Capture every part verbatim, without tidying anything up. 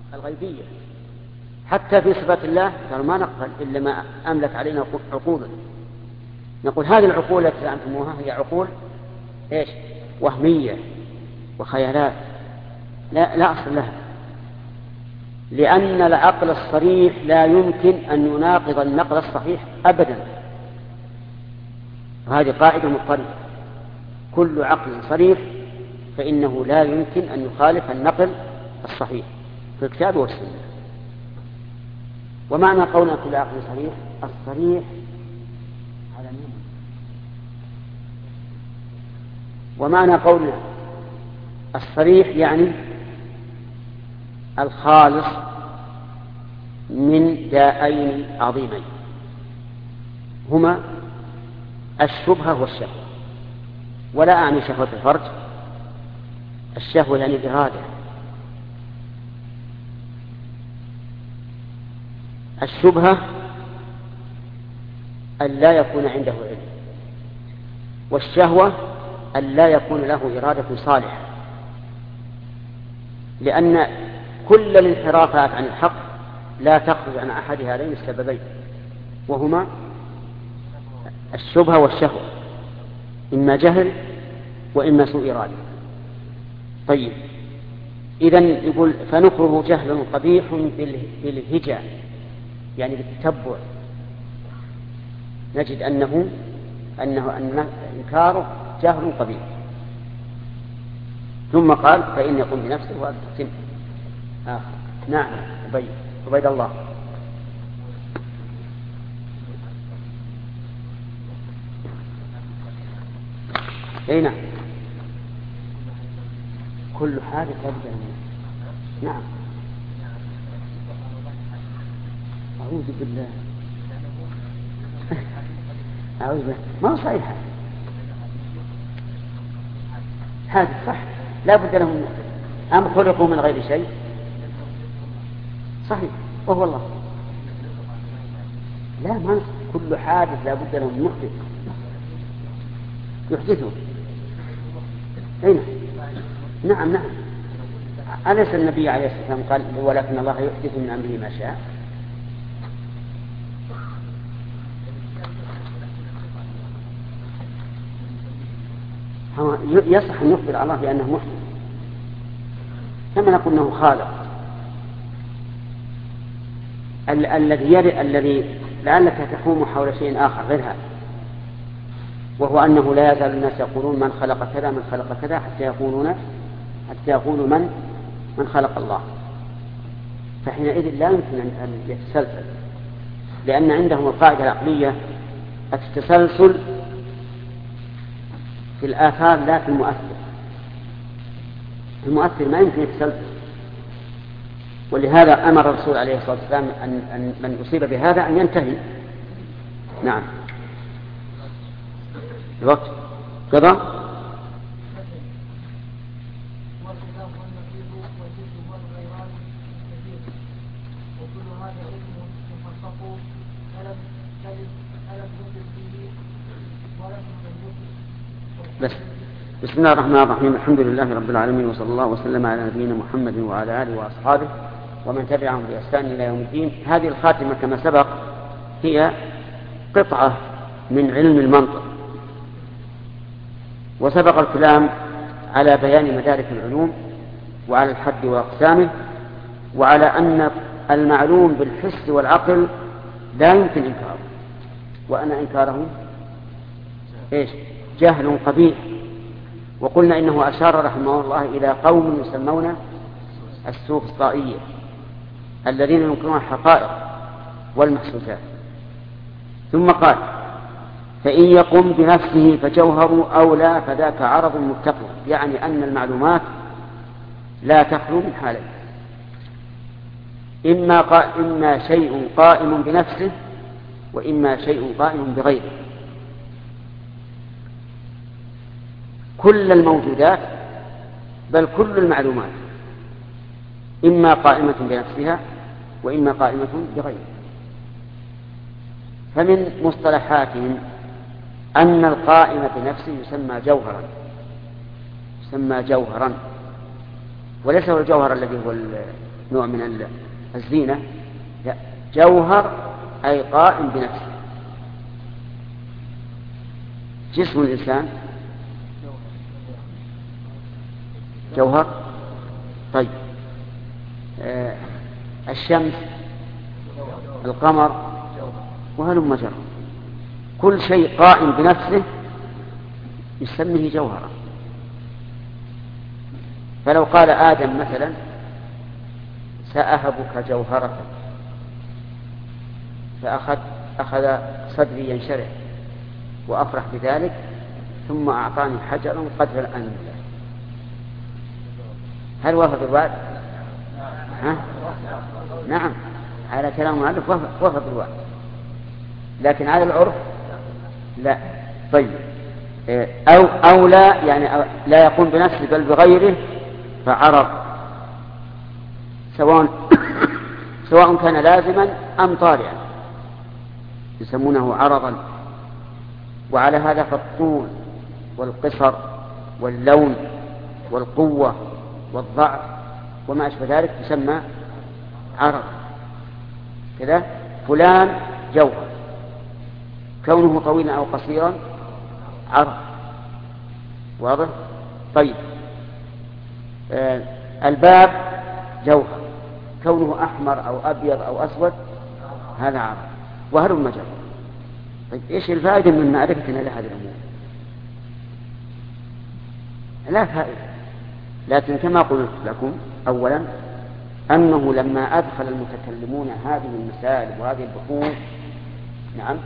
الغيبية. حتى في صفات الله قالوا ما نقبل إلا ما أملك علينا عقولا. نقول هذه العقول التي زعمتموها هي عقول إيش؟ وهمية وخيالات لا, لا أصل لها، لأن العقل الصريح لا يمكن أن يناقض النقل الصحيح أبدا. وهذه قاعدة مضطردة، كل عقل صريح فإنه لا يمكن أن يخالف النقل الصحيح في الكتاب والسنة. ومعنى قولنا كل عقل صريح، الصريح على مين؟ ومعنى قولنا الصريح يعني الخالص من داءين عظيمين هما الشبهة والشهوة. ولا أعني شهوة الفرج، الشهوة يعني الإرادة. الشبهة أن لا يكون عنده علم، والشهوة أن لا يكون له إرادة صالحة، لأن كل الانحرافات عن الحق لا تخرج عن أحد هذين السببين، وهما الشبهة والشهوة، إما جهل وإما سوء إرادة. طيب، إذن يقول فنكره جهل قبيح بالهجا، يعني بالتتبع، نجد أنه أنه أن إنكاره جهل قبيح. ثم قال فإن يقوم بنفسه وهذا تقسيم آخر. نعم عبيد عبيد الله. أي نعم، كل حاجة تبدأ. نعم، أعوذ بالله أعوذ بالله، ما هو صحيح هذا صح، لا بد لهم أم خلقوا من غير شيء، صحيح وهو الله. لا، ما كل حادث لا بد لهم محدث يحدثه. أين؟ نعم نعم، أليس النبي عليه الصلاة والسلام قال ولكن الله يحدث من أمره ما شاء؟ يصح أن يخبر الله بأنه محدث، كما نقول أنه خالق. الذي الذي لعلك تحوم حول شيء آخر غير هذا، وهو أنه لا يزال الناس يقولون من خلق كذا من خلق كذا حتى يقولون حتى يقولوا من من خلق الله. فحينئذ لا يمكن أن يتسلسل، لأن عندهم القاعدة العقلية التسلسل في الآثار لا في المؤثر. المؤثر ما يمكن يتسلسل، ولهذا أمر الرسول عليه الصلاة والسلام أن, أن من أصيب بهذا أن ينتهي. نعم، الوقت قضى. بس بسم الله الرحمن الرحيم، الحمد لله رب العالمين، وصلى الله وسلم على نبينا محمد وعلى آله وأصحابه ومن تبعهم بإحسان إلى يوم الدين. هذه الخاتمة كما سبق هي قطعة من علم المنطق، وسبق الكلام على بيان مدارك العلوم وعلى الحد وأقسامه، وعلى أن المعلوم بالحس والعقل لا يمكن إنكاره، وأن إنكاره إيش؟ جهل قبيح. وقلنا إنه أشار رحمه الله إلى قوم يسمون السوفسطائية الذين ينكرون الحقائق والمحسوسات. ثم قال فإن يقم بنفسه فجوهر أولى فذاك عرض متقن، يعني أن المعلومات لا تخلو من حالين، إما, قا... إما شيء قائم بنفسه وإما شيء قائم بغيره. كل الموجودات بل كل المعلومات إما قائمة بنفسها وإما قائمة بغيرها. فمن مصطلحاتهم أن القائم بنفسه يسمى جوهرا، يسمى جوهرا وليس هو الجوهر الذي هو نوع من الزينة، لا، جوهر أي قائم بنفسه. جسم الإنسان جوهر. طيب آه الشمس، القمر، وهلم جرى، كل شيء قائم بنفسه يسميه جوهرا. فلو قال آدم مثلا سأهبك جوهرة، فأخذ أخذ صدري ينشرح وأفرح بذلك، ثم أعطاني حجرا قدر الأنملة، هل وافق الوعد؟ ها؟ نعم، على كلام المؤلف وافق الوعد، لكن على العرف لا. طيب أو, أو لا، يعني أو لا يقوم بنفسه بل بغيره، فعرض، سواء سواء كان لازما أم طارئا يسمونه عرضا. وعلى هذا فالطول والقصر واللون والقوة والضعف وما أشبه ذلك يسمى عرض. كذا فلان جوهر، كونه طويلا أو قصيرا عرض. واضح؟ طيب آه الباب جوهر، كونه أحمر أو أبيض أو أسود هذا عرض، وهلم جرى. طيب إيش الفائدة من معرفتنا لهذه الأمور؟ لا فائدة، لكن كما قلت لكم أولا أنه لما أدخل المتكلمون هذه المسائل وهذه البحوث نعم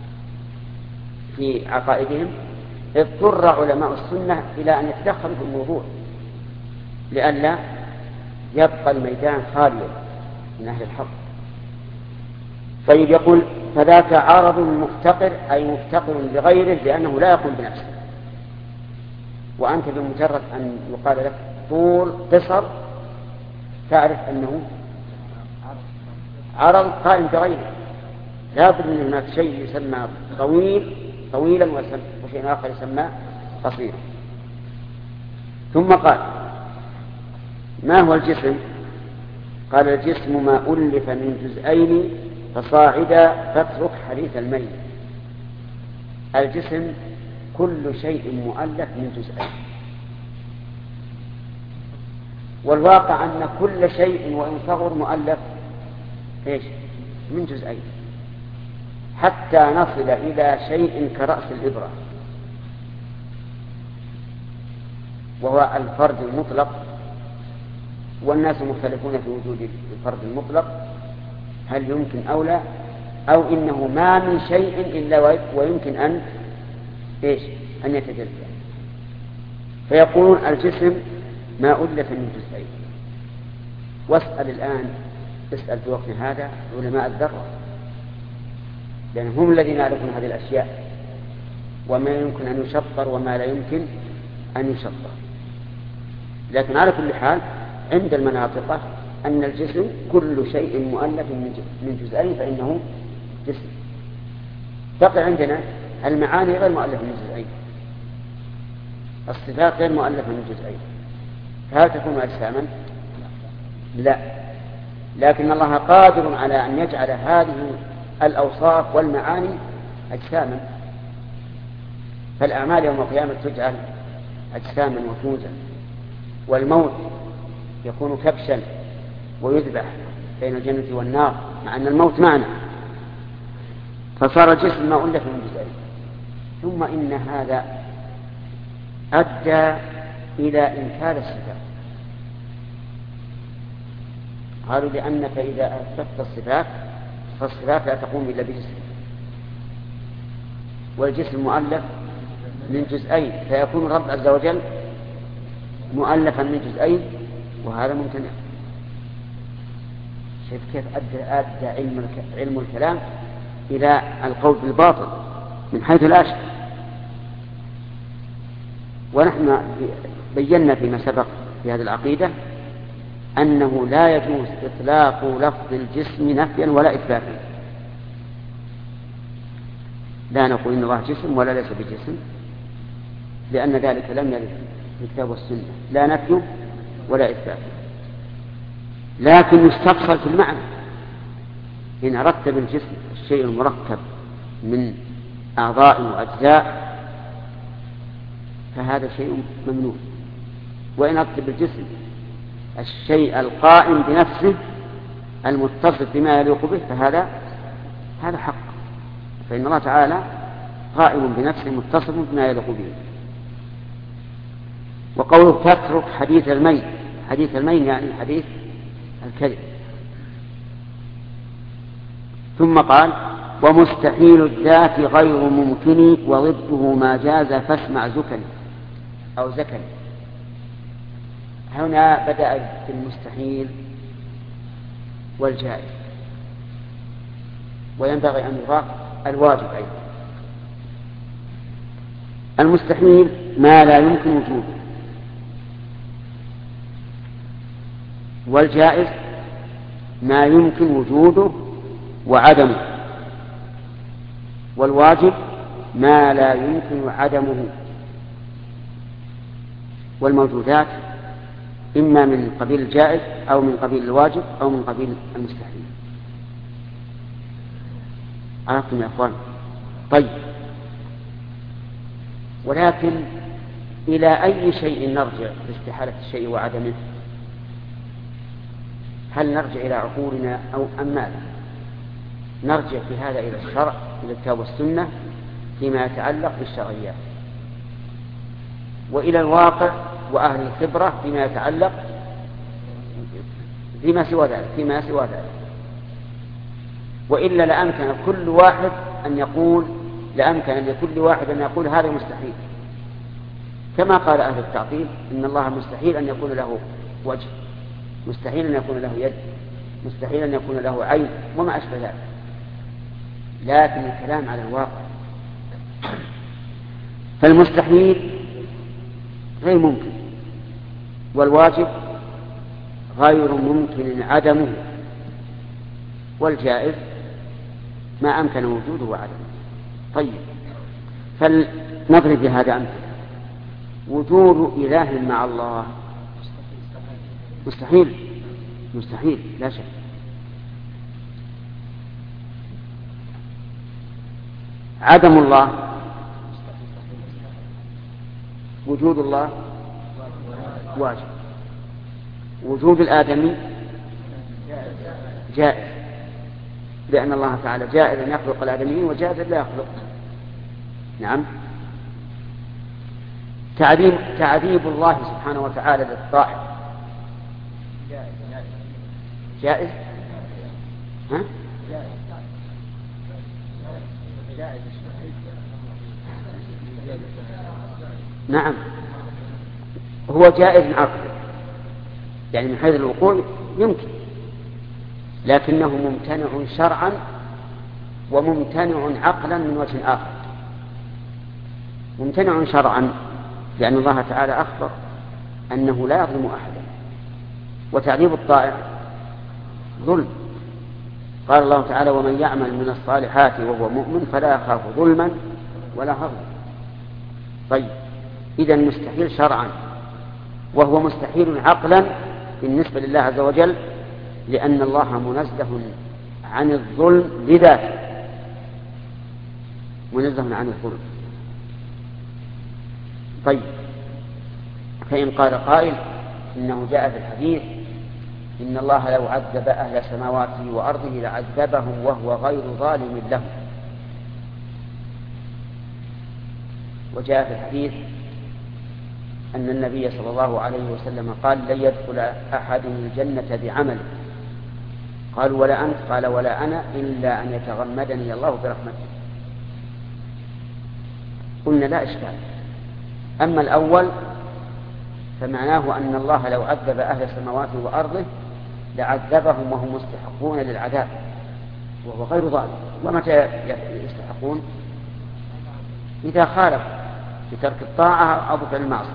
في عقائدهم، اضطر علماء السنة إلى أن يتدخلوا في الموضوع لئلا يبقى الميدان خاليا من أهل الحق. طيب يقول فذاك عارض مفتقر، أي مفتقر لغيره لأنه لا يقوم بنفسه. وأنت بمجرد أن يقال لك طول قصر تعرف أنه عرض قائم بغيره، لا بد من هناك شيء يسمى طويل طويلا وشيء آخر يسمى قصيرا. ثم قال ما هو الجسم؟ قال الجسم ما ألف من جزئين فصاعدا فاترك حديث الميت. الجسم كل شيء مؤلف من جزئين، والواقع أن كل شيء وإن صغر مؤلف إيش؟ من جزئين، حتى نصل إلى شيء كرأس الإبرة وهو الفرد المطلق. والناس مختلفون في وجود الفرد المطلق، هل يمكن أو لا، أو إنه ما من شيء إلا ويمكن أن إيش؟ أن يتجزأ. فيقولون الجسم ما ألف من جزئين. واسأل الآن، اسأل في وقتنا هذا علماء الذرة، لأن هم الذين يعرفون هذه الأشياء وما يمكن أن يشطر وما لا يمكن أن يشطر. لكن على كل حال عند المناطق أن الجسم كل شيء مؤلف من جزئين فإنه جسم. بقي عندنا المعاني غير مؤلفة من جزئين، الصفات غير مؤلفة من جزئين، فهل تكون أجساما؟ لا، لكن الله قادر على أن يجعل هذه الأوصاف والمعاني أجساما. فالأعمال يوم القيامة تجعل أجساما وفوزا، والموت يكون كبشا ويذبح بين الجنة والنار، مع أن الموت معنا، فصار الجسم ما ألف من جزئين. ثم إن هذا أدى إلى إنكار الصفات. قالوا لأنك إذا أثبتت الصفات فالصفات لا تقوم إلا بجسم، والجسم مؤلف من جزئين، فيكون الرب عز وجل مؤلفا من جزئين، وهذا ممتنع. شوف كيف أدى, أدى علم, علم الكلام إلى القول بالباطل من حيث لا شك. ونحن بينا فيما سبق في هذه العقيدة أنه لا يجوز إطلاق لفظ الجسم نفيا ولا إثباتا. لا نقول إن الله جسم ولا ليس بجسم، لأن ذلك لم يرد في الكتاب والسنة، لا نفي ولا إثبات. لكن يستفصل في المعنى. إن أردت بالجسم الشيء المركب من أعضاء وأجزاء فهذا شيء ممنوع، وإن أردت بالجسم الشيء القائم بنفسه المتصف بما يليق به فهذا هذا حق، فإن الله تعالى قائم بنفسه متصف بما يليق به. وقوله تترك حديث المين، حديث المين يعني حديث الكذب. ثم قال ومستحيل الذات غير ممكن وضده ما جاز فاسمع زكني أو زكني. هنا بدأ بالمستحيل والجائز، وينبغي أن يضاف الواجب أيضا. المستحيل ما لا يمكن وجوده، والجائز ما يمكن وجوده وعدمه، والواجب ما لا يمكن عدمه. والموجودات إما من قبيل الجائز أو من قبيل الواجب أو من قبيل المستحيل. عرفتم يا أخوان؟ طيب، ولكن إلى أي شيء نرجع في استحالة الشيء وعدمه؟ هل نرجع إلى عقولنا أو أم ماذا؟ نرجع في هذا إلى الشرع، إلى الكتاب والسنة فيما يتعلق بالشرعيات، وإلى الواقع وأهل الخبرة فيما يتعلق فيما سوى ذلك فيما سوى ذلك وإلا لأمكن كل واحد أن يقول لأمكن لكل واحد أن يقول هذا مستحيل، كما قال أهل التعطيل إن الله مستحيل أن يكون له وجه، مستحيل أن يكون له يد، مستحيل أن يكون له عين وما أشبه ذلك. لكن الكلام على الواقع، فالمستحيل غير ممكن، والواجب غير ممكن عدمه، والجائز ما أمكن وجوده وعدمه. طيب، فلنضرب بهذا أمثلة. وجود إله مع الله مستحيل، مستحيل لا شك. عدم الله، وجود الله واجب. وجود الآدمي جائز، لأن الله تعالى جائز أن يخلق الآدميين وجائز لا يخلق. نعم. تعذيب تعذيب الله سبحانه وتعالى للطائع جائز. ها؟ نعم، هو جائز عقلا، يعني من حيث الوقوع يمكن، لكنه ممتنع شرعا وممتنع عقلا من وجه آخر. ممتنع شرعا لأن الله تعالى أخبر أنه لا يظلم أحدا، وتعذيب الطائع ظلم. قال الله تعالى ومن يعمل من الصالحات وهو مؤمن فلا يخاف ظلما ولا هضما. طيب، إذن مستحيل شرعا وهو مستحيل عقلا بالنسبة لله عز وجل، لأن الله منزه عن الظلم لذاته، منزه عن الظلم. طيب، فإن قال قائل إنه جاء في الحديث إن الله لو عذب أهل سماواته وأرضه لعذبهم وهو غير ظالم لهم، وجاء في الحديث أن النبي صلى الله عليه وسلم قال لن يدخل أحد الجنة بعمله، قالوا ولا أنت؟ قال ولا أنا إلا أن يتغمدني الله برحمته. قلنا لا إشكال. أما الأول فمعناه أن الله لو عذب أهل سماواته وأرضه لعذبهم وهم مستحقون للعذاب وهو غير ظالم. ومتى يستحقون؟ إذا خالف بترك الطاعة أو بفعل المعصية.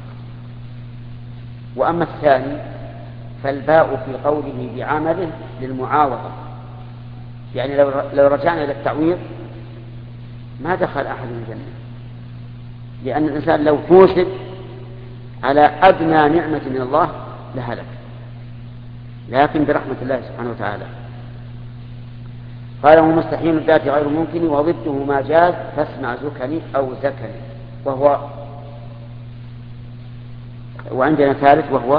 وأما الثاني فالباء في قوله بعمله للمعاوضة، يعني لو لو رجعنا إلى التعويض ما دخل أحد الجنة، لأن الإنسان لو فوسد على أدنى نعمة من الله لهلك. لكن برحمة الله سبحانه وتعالى. قال ومستحيل الذات غير ممكن وضده ما جاز فاسمع زكني أو زكني، وهو وعندنا ثالث وهو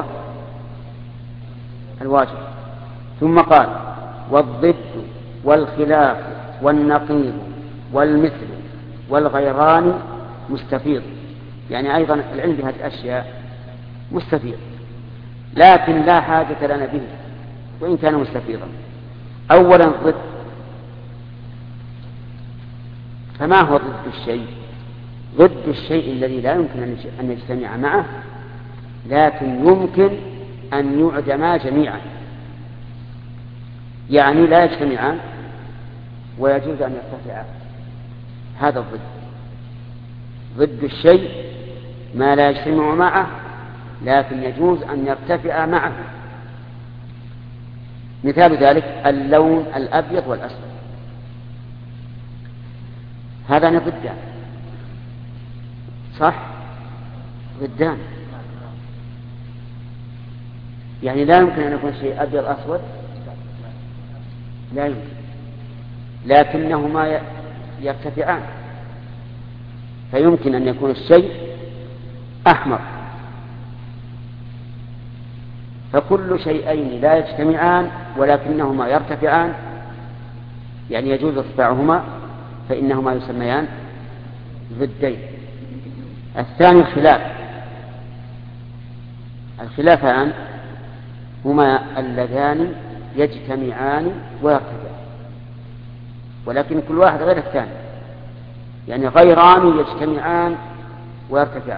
الواجب. ثم قال والضد والخلاف والنقيض والمثل والغيران مستفيض، يعني أيضا العلم بهذه الأشياء مستفيض، لكن لا حاجة لنا به وإن كان مستفيضا. أولا ضد، فما هو ضد الشيء؟ ضد الشيء الذي لا يمكن أن يجتمع معه لكن يمكن أن يعدما جميعا، يعني لا يجتمعان ويجوز أن يرتفعا، هذا الضد. ضد الشيء ما لا يجتمع معه لكن يجوز أن يرتفع معه. مثال ذلك اللون الأبيض والأسود، هذان ضدان، صح؟ ضدان، يعني لا يمكن أن يكون شيء أبيض أسود، لا يمكن، لكنهما يرتفعان، فيمكن أن يكون الشيء أحمر. فكل شيئين لا يجتمعان ولكنهما يرتفعان، يعني يجوز ارتفاعهما، فإنهما يسميان ضدين. الثاني الخلاف، الخلافان هما اللذان يجتمعان ويرتفعان، ولكن كل واحد غير الثاني، يعني غيران يجتمعان ويرتفعان.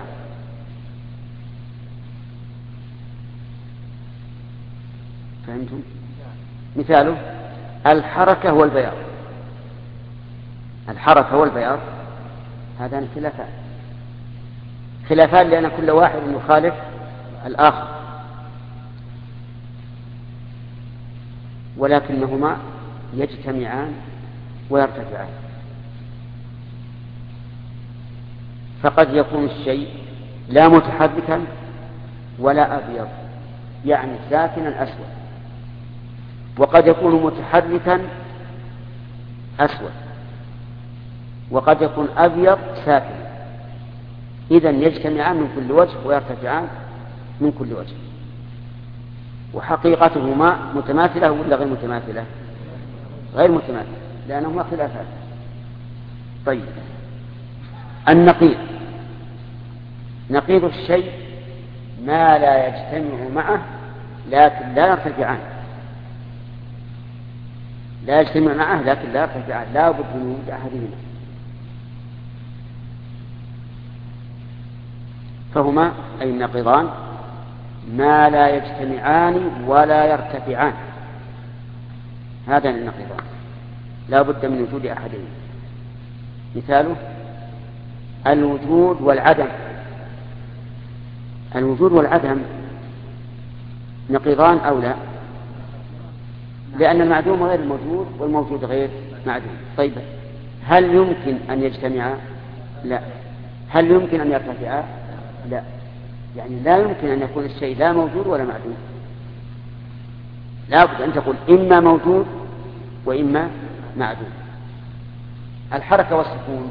فهمتم؟ مثاله الحركة والبياض، الحركة والبياض هذان خلافان، خلافان لأن كل واحد يخالف الآخر، ولكنهما يجتمعان ويرتفعان. فقد يكون الشيء لا متحركا ولا أبيض، يعني ساكنا أسود، وقد يكون متحركا أسود، وقد يكون أبيض ساكنا، إذن يجتمعان من كل وجه ويرتفعان من كل وجه. وحقيقتهما متماثلة ولا غير متماثلة؟ غير متماثلة لأنهما خلافات. طيب النقيض، نقيض الشيء ما لا يجتمع معه لكن لا يرتفعان، لا يجتمع معه لكن لا يرتفعان، لا بد من وجود أحدهما، فهما أي النقيضان ما لا يجتمعان ولا يرتفعان، هذان النقيضان لا بد من وجود أحدهما. مثاله الوجود والعدم، الوجود والعدم نقيضان أو لا؟ لأن المعدوم غير الموجود والموجود غير معدوم. طيب هل يمكن أن يجتمعا؟ لا. هل يمكن أن يرتفعا؟ لا. يعني لا يمكن أن يكون الشيء لا موجود ولا معدوم، لا بد أن تقول إما موجود وإما معدوم. الحركة والسكون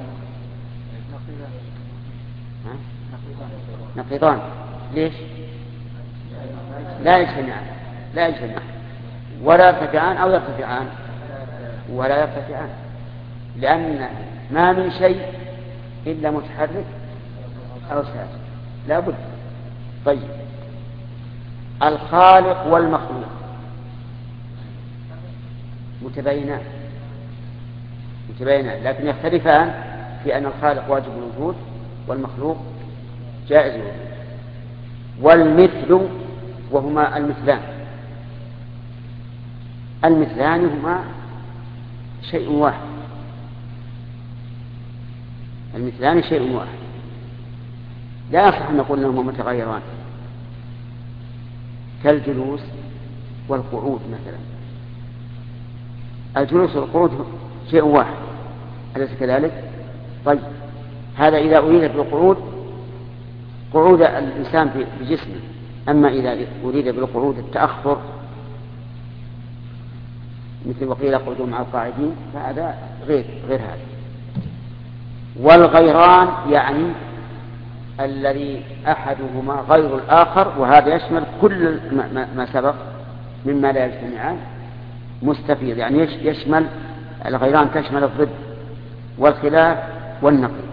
نقيضان، ليش؟ لا يجتمعان، لا يجتمعان ولا يرتفعان أو يرتفعان ولا يرتفعان، لأن ما من شيء إلا متحرك أو ساكن، لا بد. طيب الخالق والمخلوق متباينان، متباينان لكن يختلفان في أن الخالق واجب الوجود والمخلوق جائز الوجود. والمثل وهما المثلان، المثلان هما شيء واحد، المثلان شيء واحد، لا يصح أن نقول أنهما متغيران، كالجلوس والقعود مثلا. الجلوس والقعود شيء واحد، أليس كذلك؟ طيب هذا إذا أريد بالقعود قعود الإنسان بجسمه، أما إذا أريد بالقعود التأخر مثل وقيل اقعدوا مع القاعدين، فهذا غير غير هذا. والغيران يعني الذي أحدهما غير الآخر، وهذا يشمل كل ما سبق مما لا يجتمعان، مستفيض يعني يشمل الغيران، تشمل الضد والخلاف والنقيض.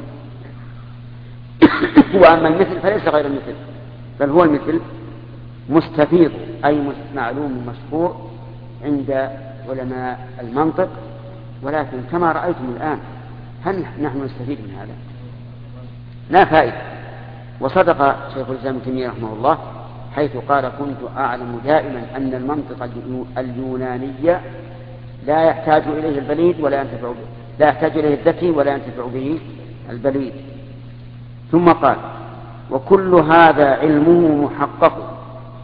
وأما المثل فليس غير المثل، بل هو المثل مستفيض، أي معلوم مشهور عند علماء المنطق. ولكن كما رأيتم الآن هل نحن نستفيد من هذا؟ لا فائدة. وصدق شيخ الإسلام ابن تيمية رحمه الله حيث قال: كنت أعلم دائما أن المنطق اليوناني لا يحتاج إليه البليد ولا ينتفع به، لا يحتاج إليه الذكي ولا ينتفع به البليد. ثم قال: وكل هذا علمه محقق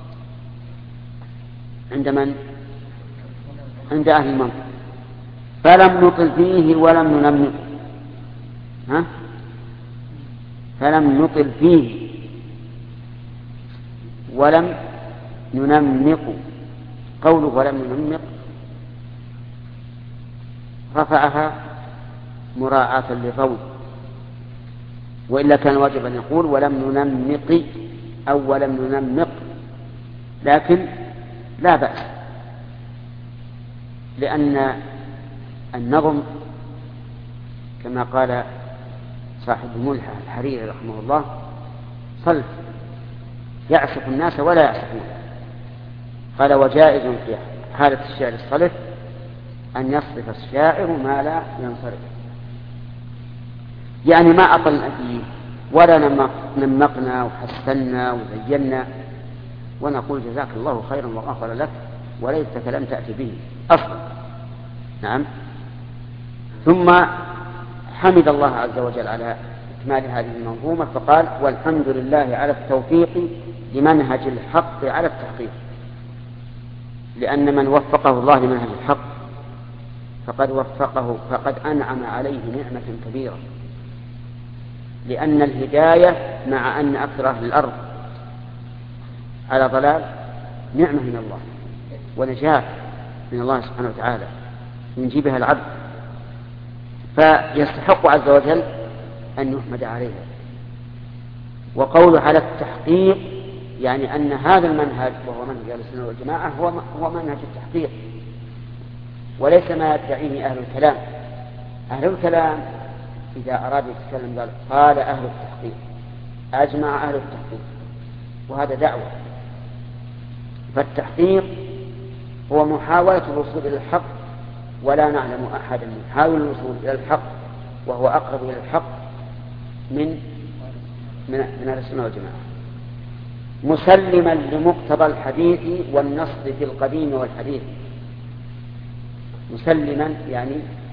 عند من؟ عند أهل المنطق، فلم نطل فيه ولم ننمق. ها؟ فلم نطل فيه ولم ننمق. قوله ولم ننمق رفعها مراعاة للروي، وإلا كان واجب أن يقول ولم ننمق أو ولم ننمق، لكن لا بأس، لأن النظم كما قال صاحب الملحة الحريري رحمه الله: صلف يعصف الناس ولا يعصفون. قال: وجائز في حالة الشعر الصلف أن يصرف الشاعر ما لا ينصرف، يعني ما أطلنا فيه ولا نمقنا وحسنا وزينا ونقول جزاك الله خيرا وغفر لك وليتك لم تأتي به أصلا. نعم. ثم حمد الله عز وجل على إكمال هذه المنظومة فقال: والحمد لله على التوفيق لمنهج الحق على التحقيق. لأن من وفقه الله لمنهج الحق فقد وفقه، فقد أنعم عليه نعمة كبيرة، لأن الهداية مع أن أكثر أهل الأرض على ضلال نعمة من الله ونجاة من الله سبحانه وتعالى ينجي بها العبد، فيستحق عز وجل أن يحمد عليها. وقوله على التحقيق يعني أن هذا المنهج وهو منهج أهل السنة والجماعة هو هو منهج التحقيق، وليس ما يدعيه أهل الكلام. أهل الكلام إذا أراد يتكلم قال قال أهل التحقيق، أجمع أهل التحقيق، وهذا دعوة. فالتحقيق هو محاولة الوصول إلى الحق، ولا نعلم أحدا يحاول الوصول إلى الحق وهو أقرب إلى الحق من من من أهل السنة والجماعة، مسلما لمقتضى الحديث والنص في القديم والحديث. مسلما يعني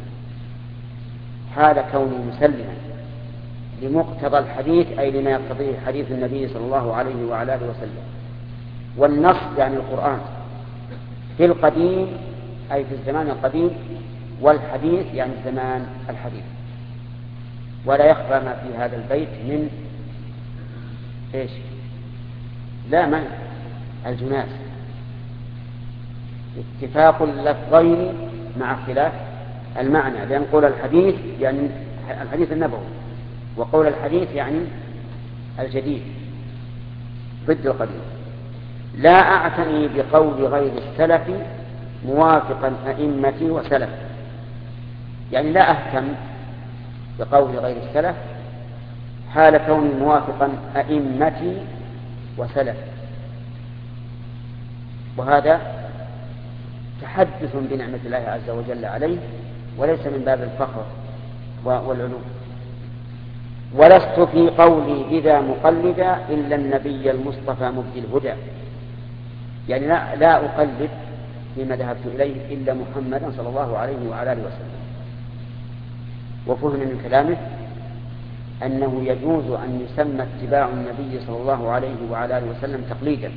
حال كونه مسلما لمقتضى الحديث، أي لما يقتضيه حديث النبي صلى الله عليه وعلى آله وسلم. والنص يعني القرآن في القديم أي في الزمان القديم، والحديث يعني الزمان الحديث. ولا يخفى ما في هذا البيت من إيش؟ لا من الجناس، اتفاق اللفظين مع اختلاف المعنى، لأن قول الحديث يعني الحديث النبوي، وقول الحديث يعني الجديد ضد القديم. لا أعتني بقول غير السلف موافقا أئمتي وسلف، يعني لا أهتم بقول غير السلف حال كوني موافقا أئمتي وسلف، وهذا تحدث بنعمة الله عز وجل عليه وليس من باب الفخر والعلو. ولست في قولي بذا مقلدا إلا النبي المصطفى مبدي الهدى، يعني لا, لا أقلد فيما ذهبت إليه إلا محمدا صلى الله عليه وعلى آله وسلم. وفهم من كلامه أنه يجوز أن يسمى اتباع النبي صلى الله عليه وعلى آله وسلم تقليدا،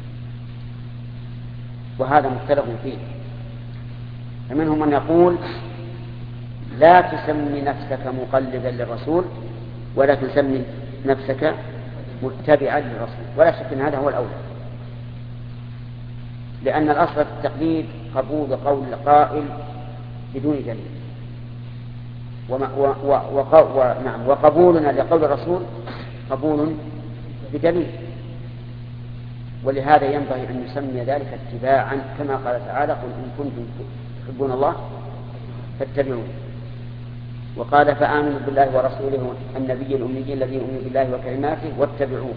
وهذا مختلف فيه. فمنهم من يقول لا تسمي نفسك مقلدا للرسول ولكن سمي نفسك متبعا للرسول، ولا شك أن هذا هو الأولى، لأن الأصل في التقليد قبول قول القائل بدون دليل، وما و و و و نعم وقبولنا لقول الرسول قبول بدليل. ولهذا ينبغي أن يسمي ذلك اتباعا، كما قال تعالى: قل إن كنتم تحبون الله فاتبعون. وقال: فآمنوا بالله ورسوله النبي الأمي الذي يؤمن بالله وكلماته واتبعوه.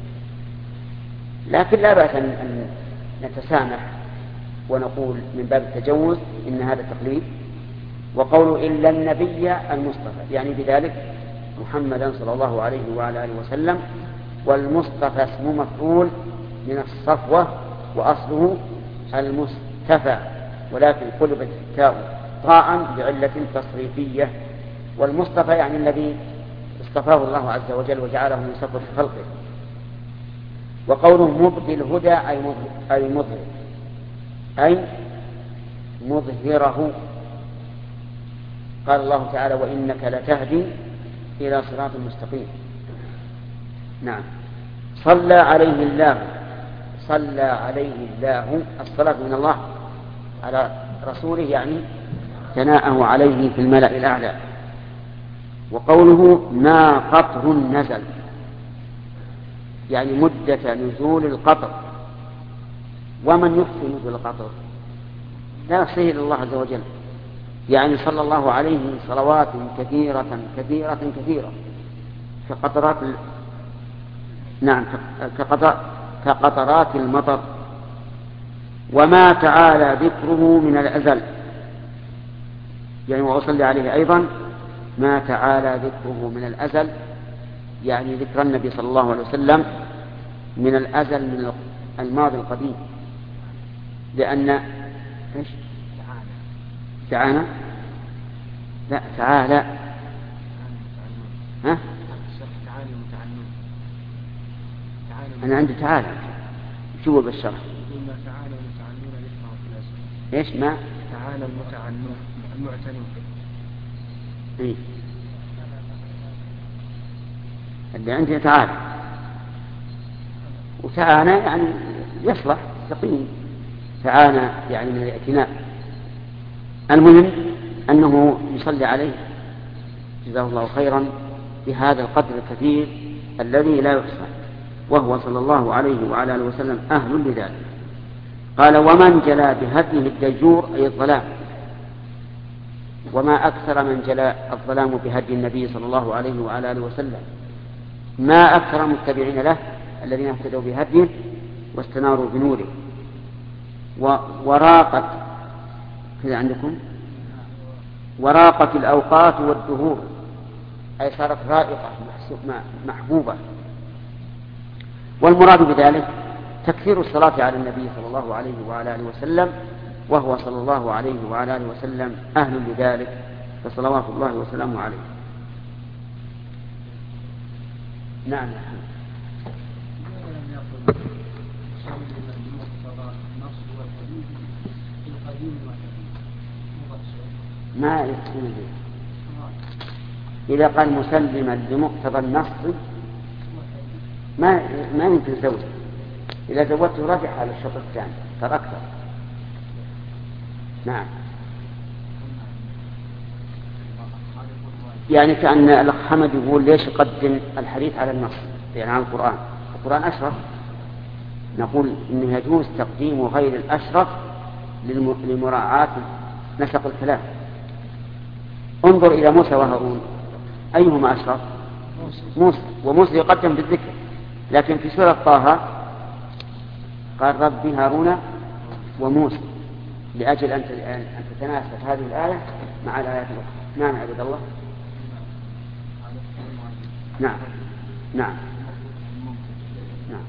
لكن لا بأس أن نتسامح ونقول من باب التجوز إن هذا تقليد. وقول إلا النبي المصطفى يعني بذلك محمدا صلى الله عليه وعلى آله وسلم. والمصطفى اسم مفعول من الصفوة وأصله المصطفى، ولكن قلبت التاء طاء بعلة تصريفية. والمصطفى يعني الذي اصطفاه الله عز وجل وجعله من صفوة خلقه. وقوله مبدي الهدى أي مظهر أي مظهره. قال الله تعالى: وإنك لتهدي إلى صراط مستقيم. نعم. صلى عليه الله، صلى عليه الله الصلاة من الله على رسوله يعني ثناءه عليه في الملأ الأعلى. وقوله ما قطر نزل يعني مدة نزول القطر. ومن يحصي نزول القطر؟ لا يحصيه إلا الله عز وجل. يعني صلى الله عليه صلوات كثيرة كثيرة كثيرة كقطرات ال... نعم كقطر... كقطرات المطر. وما تعالى ذكره من الأزل يعني وأصلي عليه أيضا ما تعالى ذكره من الأزل يعني ذكر النبي صلى الله عليه وسلم من الأزل من الماضي القديم. لأن إيش؟ تعالى لا تعالى ها؟ أنا عندي تعالى شو بالشرح؟ إيش ما؟ تعالى المتعنون المعتنون. إيه اللي عندي تعالى وتعانى يعني يصلح سقيم. تعانى يعني من الاعتناء. المهم أنه يصلي عليه جزاه الله خيرا بهذا القدر الكثير الذي لا يحصى، وهو صلى الله عليه وعلى آله وسلم أهل لذلك. قال: ومن جلى بهديه الديجور أي الظلام. وما أكثر من جلى الظلام بهدي النبي صلى الله عليه وعلى آله وسلم، ما أكثر متبعين له الذين اهتدوا بهديه واستناروا بنوره. وراقت كذا عندكم وراقت الأوقات والدهور أي صارت رائقة محبوبة. والمراد بذلك تكثير الصلاة على النبي صلى الله عليه وعلى آله وسلم، وهو صلى الله عليه وعلى آله وسلم أهل لذلك فصلوات الله وسلامه عليه. نعم. ما يكون إذا قال مسلما لمقتضى النص ما ما يمكن زوج. إذا زوجته رجع على الشرط الثاني صار أكثر. نعم. يعني كأن الأخ حمد يقول ليش يقدم الحديث على النص يعني على القرآن؟ القرآن أشرف. نقول إنه يجوز تقديم غير الأشرف لمراعاة نسق الكلام. انظر إلى موسى وهارون أيهما أشرف؟ موسى. وموسى يقدم بالذكر، لكن في سورة طه قال ربي هارون وموسى لأجل أن تتناسب هذه الآية مع الآيات الأخرى. نعم عبد الله. نعم نعم نعم.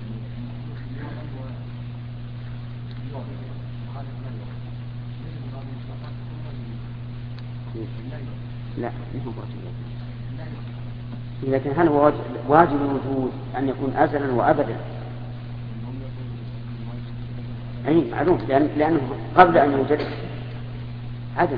لا لكن هل هو واجب الوجود أن يكون أزلا وأبدا؟ أي معلوم لأن لأنه قبل أن يوجد عدم.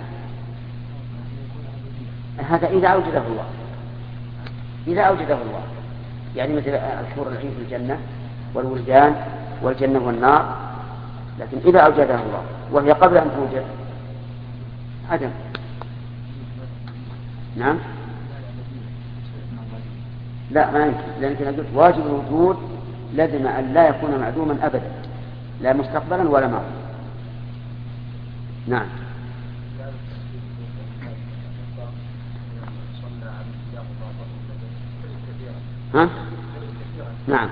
هذا إذا أوجده الله إذا أوجده الله يعني مثل الحور العين في الجنة والولدان والجنة والنار لكن إذا أوجدها الله وهي قبل أن توجد عدم. نعم لا ما يمكن، لأنك قلت واجب الوجود لازم أن لا يكون معدوما أبدا، لا مستقبلا ولا ماضيا. نعم ها؟ نعم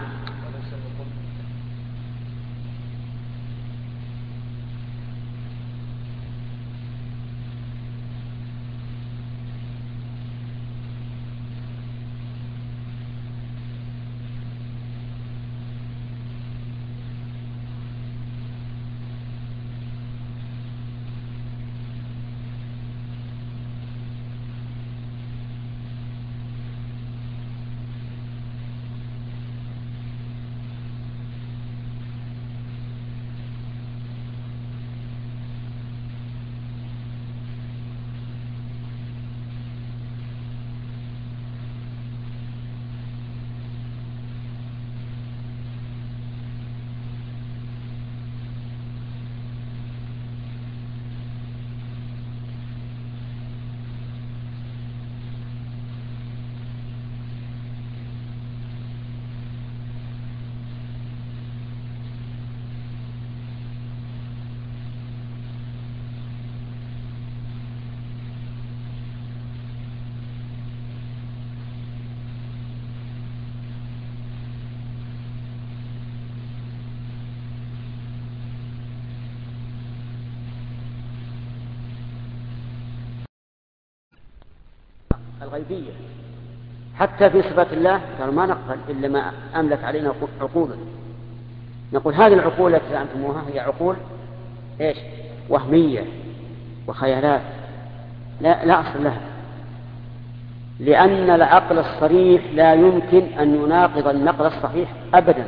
الغيبية. حتى في صفات الله قالوا ما نقبل إلا ما أملك علينا عقولا. نقول هذه العقول التي زعمتموها هي عقول إيش؟ وهمية وخيالات لا, لا أصل لها، لأن العقل الصريح لا يمكن أن يناقض النقل الصحيح أبدا.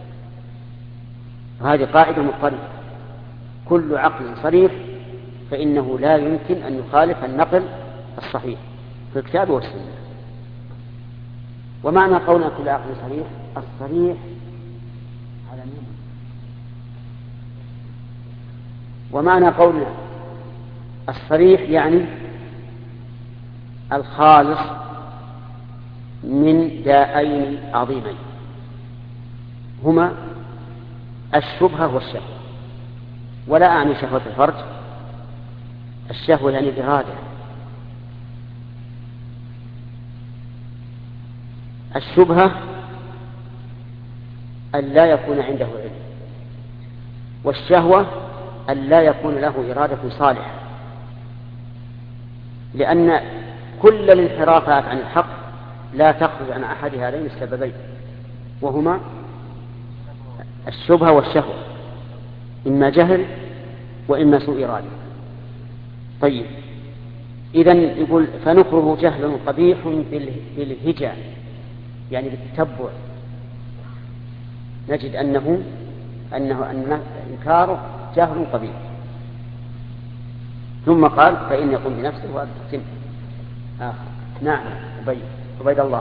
وهذه قاعدة مضطردة، كل عقل صريح فإنه لا يمكن أن يخالف النقل الصحيح في الكتاب والسنة. ومعنى قولنا كل عقل صريح، الصريح على مين؟ ومعنى قولنا الصريح يعني الخالص من داءين عظيمين هما الشبهة والشهوة. ولا أعني شهوة الفرج، الشهوة يعني الإرادة. الشبهة أن لا يكون عنده علم، والشهوة أن لا يكون له إرادة صالحة، لأن كل الانحرافات عن الحق لا تخرج عن أحد هذين السببين، وهما الشبهة والشهوة، إما جهل وإما سوء إرادة. طيب إذن يقول فنكره جهل قبيح بالهجا، يعني بالتتبع، نجد أنه أنه أن إنكاره جهل قبيح. ثم قال فإن يقوم بنفسه وأن تقسم آخر. نعم عبيد عبيد الله.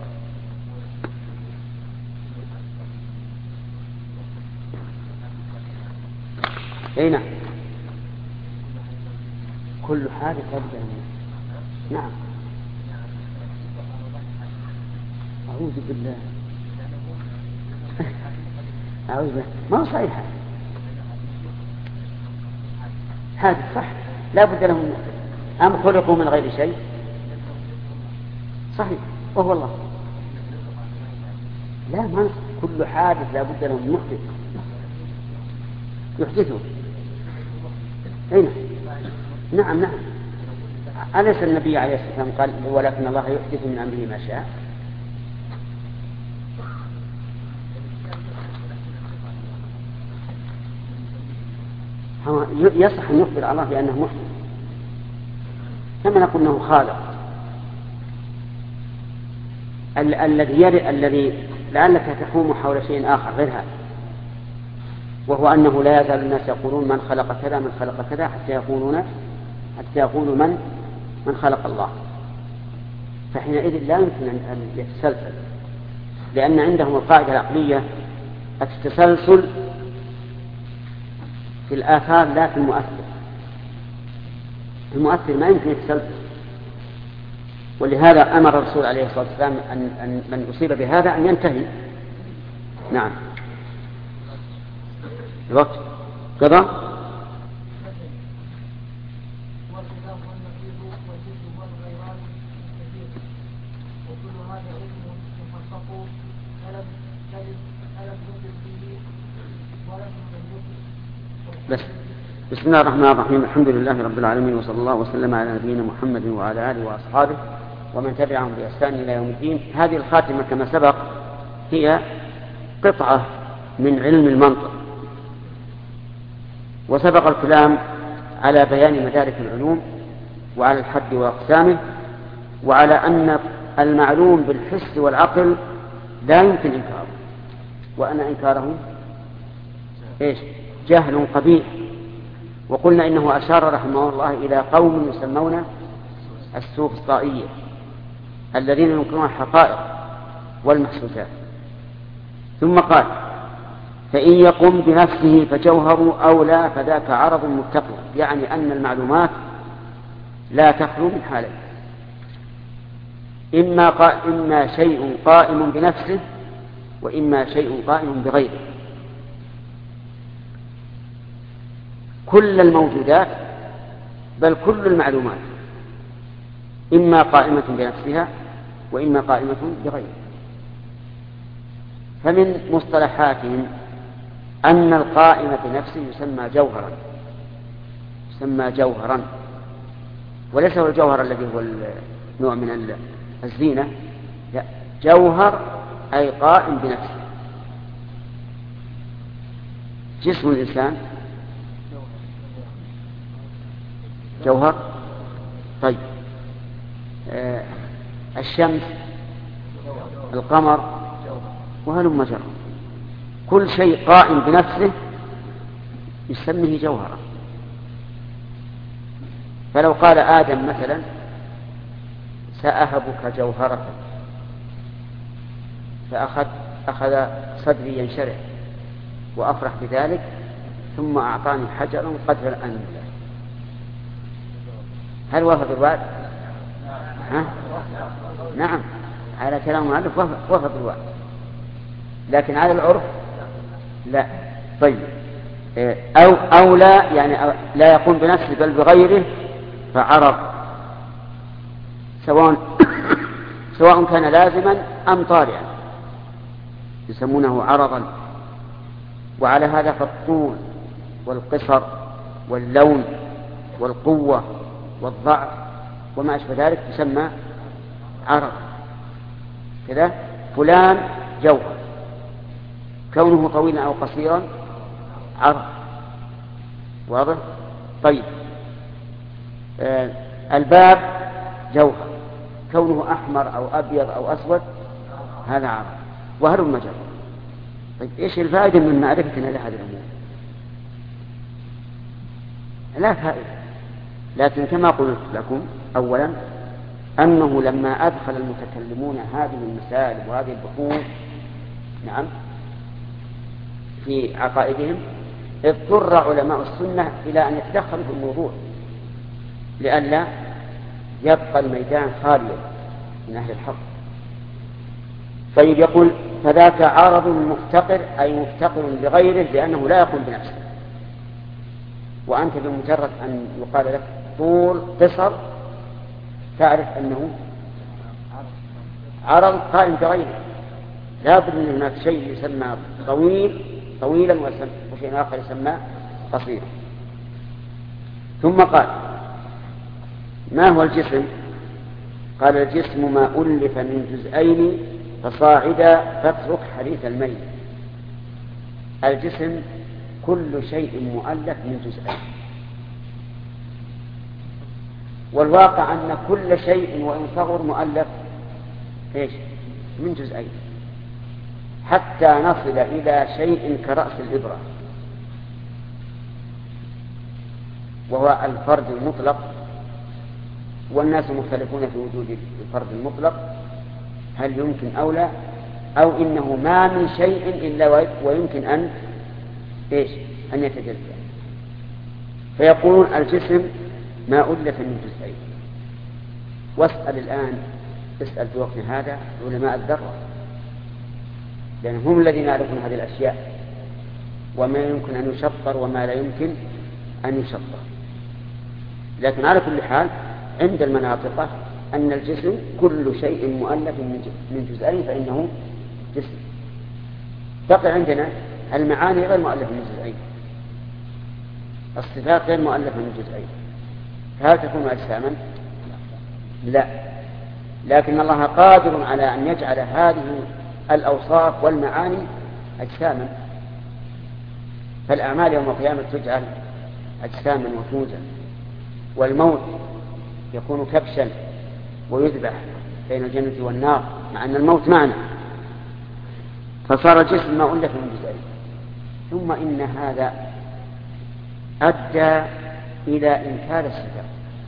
أي نعم كل حاجة تبدأ. نعم أعوذ بالله أعوذ بالله ما هو صحيح هذا صح، لا بد لهم أم خلقوا من غير شيء، صحيح وهو الله. لا ما كل حادث لا بد لهم محدث يحدثه. أين نعم نعم أليس النبي عليه الصلاة والسلام قال ولكن الله يحدث من أمره ما شاء؟ يصح أن يخبر الله بأنه محدث كما نقول أنه خالق. ال- الذي يرى الذي لعلك تحوم حول شيء آخر غير هذا، وهو أنه لا يزال الناس يقولون من خلق كذا من خلق كذا حتى يقولون حتى يقولوا من من خلق الله. فحينئذ لا يمكن أن يتسلسل، لأن عندهم القاعدة العقلية التسلسل في الآثار لا في المؤثر. المؤثر ما يمكن يتسلسل، ولهذا أمر الرسول عليه الصلاة والسلام أن, أن من أصيب بهذا أن ينتهي. نعم. الوقت قضى. بس. بسم الله الرحمن الرحيم. الحمد لله رب العالمين، وصلى الله وسلم على نبينا محمد وعلى آله وأصحابه ومن تبعهم بإحسان إلى يوم الدين. هذه الخاتمة كما سبق هي قطعة من علم المنطق، وسبق الكلام على بيان مدارك العلوم وعلى الحد وأقسامه، وعلى أن المعلوم بالحس والعقل لا يمكن إنكاره، وأن إنكاره إيش؟ جهل قبيح. وقلنا إنه أشار رحمه الله إلى قوم يسمون السوفسطائية الذين ينكرون الحقائق والمحسوسات. ثم قال: فإن يقم بنفسه فجوهر أولى فذاك عرض متقل، يعني أن المعلومات لا تخلو من حالين: إما, قا... إما شيء قائم بنفسه، وإما شيء قائم بغيره. كل الموجودات بل كل المعلومات إما قائمة بنفسها وإما قائمة بغيرها. فمن مصطلحاتهم أن القائم بنفسه يسمى جوهرا، يسمى جوهرا، وليس هو الجوهر الذي هو نوع من الزينة، لا، جوهر أي قائم بنفسه. جسم الإنسان جوهر. طيب، آه الشمس، القمر، وهلم جرى. كل شيء قائم بنفسه يسميه جوهرا. فلو قال آدم مثلا: سأهبك جوهرة، فأخذ أخذ صدري ينشرح وأفرح بذلك، ثم أعطاني حجرا قدر الأنملة، هل وافق الوعد؟ ها؟ نعم، على كلام المؤلف وافق الوعد، لكن على العرف لا. طيب، أو, أو لا، يعني لا يقوم بنفسه بل بغيره، فعرض، سواء سواء كان لازما أم طارئا يسمونه عرضا. وعلى هذا فالطول والقصر واللون والقوة والضعف وما أشبه ذلك يسمى عرض. كذا فلان جوهر، كونه طويلا أو قصيرا عرض. واضح؟ طيب، آه الباب جوهر، كونه أحمر أو أبيض أو أسود هذا عرض، وهلم جرى. طيب، إيش الفائدة من معرفتنا لهذه الأمور؟ لا فائدة. لكن كما قلت لكم أولا أنه لما أدخل المتكلمون هذه المسائل وهذه البحوث نعم في عقائدهم، اضطر علماء السنة إلى أن يتدخلوا في الموضوع لئلا يبقى الميدان خاليا من أهل الحق. طيب، يقول: فذاك عارض مفتقر، أي مفتقر لغيره لأنه لا يقوم بنفسه. وأنت بمجرد أن يقال لك طول قصر تعرف أنه عرض قائم بغيره. لا بد من هناك شيء يسمى طويل طويلا وشيء آخر يسمى قصير. ثم قال: ما هو الجسم؟ قال: الجسم ما ألف من جزئين فصاعدا فاترك حديث الميت. الجسم كل شيء مؤلف من جزئين، والواقع أن كل شيء وإن صغر مؤلف إيش؟ من جزئين، حتى نصل إلى شيء كرأس الإبرة، وهو الفرد المطلق. والناس مختلفون في وجود الفرد المطلق، هل يمكن أو لا، أو إنه ما من شيء إلا ويمكن أن إيش؟ أن يتجزأ. فيقولون الجسم ما ألف من جزئين. واسأل الآن، اسأل في وقتنا هذا علماء الذرة، لأن هم الذين يعرفون هذه الأشياء وما يمكن أن يشطر وما لا يمكن أن يشطر. لكن على كل حال عند المناطق أن الجسم كل شيء مؤلف من جزئين فإنه جسم. بقي عندنا المعاني غير مؤلفة من جزئين، الصفات غير مؤلفة من جزئين، فهل تكون أجساما؟ لا، لكن الله قادر على أن يجعل هذه الأوصاف والمعاني أجساما. فالأعمال يوم القيامة تجعل أجساما وفوزا، والموت يكون كبشا ويذبح بين الجنة والنار، مع أن الموت معنى، فصار الجسم ما ألف من جزئين. ثم إن هذا أدى إلى إنكار الصفات.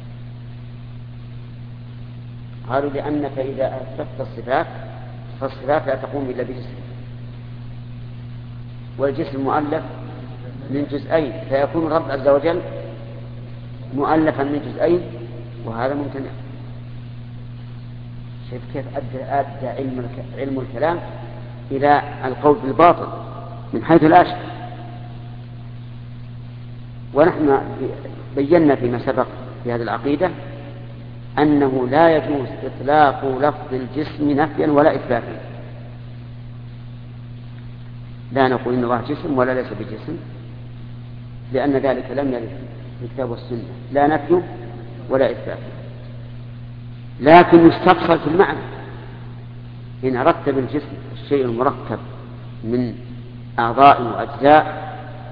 قالوا لأنك إذا أثبتت الصفات فالصفات لا تقوم إلا بجسم، والجسم مؤلف من جزئين، فيكون الرب عز وجل مؤلفا من جزئين، وهذا ممتنع. شوف كيف أدى, أدى علم, علم الكلام إلى القول بالباطل من حيث لا شك. ونحن بينا فيما سبق في هذه العقيدة أنه لا يجوز إطلاق لفظ الجسم نفيا ولا إثباتا. لا نقول إن الله جسم ولا ليس بجسم، لأن ذلك لم يرد في الكتاب والسنة، لا نفي ولا إثبات. لكن يستفصل في المعنى. إن أردت بالجسم الشيء المركب من أعضاء وأجزاء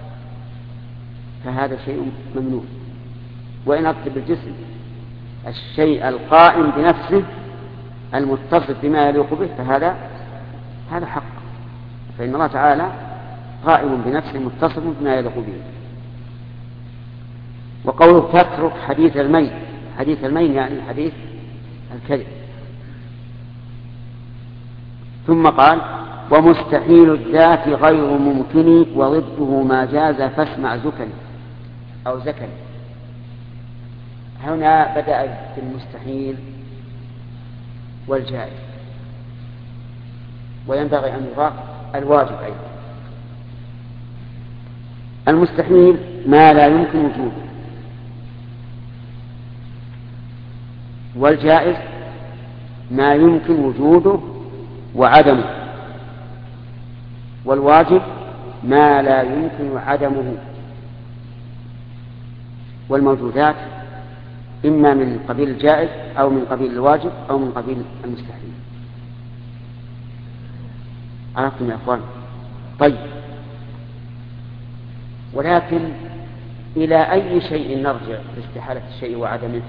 فهذا شيء ممنوع، وإن أردت بالجسم الشيء القائم بنفسه المتصف بما يليق به فهذا هذا حق. فإن الله تعالى قائم بنفسه متصف بما يليق به. وقوله تترك حديث المين، حديث المين يعني حديث الكذب. ثم قال ومستحيل الذات غير ممكن وضده ما جاز فاسمع زكني أو زكني. هنا بدأ بالمستحيل والجائز، وينبغي أن يضاف الواجب أيضا. المستحيل ما لا يمكن وجوده، والجائز ما يمكن وجوده وعدمه، والواجب ما لا يمكن عدمه. والموجودات إما من قبيل الجائز أو من قبيل الواجب أو من قبيل المستحيل. عرفتم يا أخوان؟ طيب، ولكن إلى أي شيء نرجع في استحالة الشيء وعدمه؟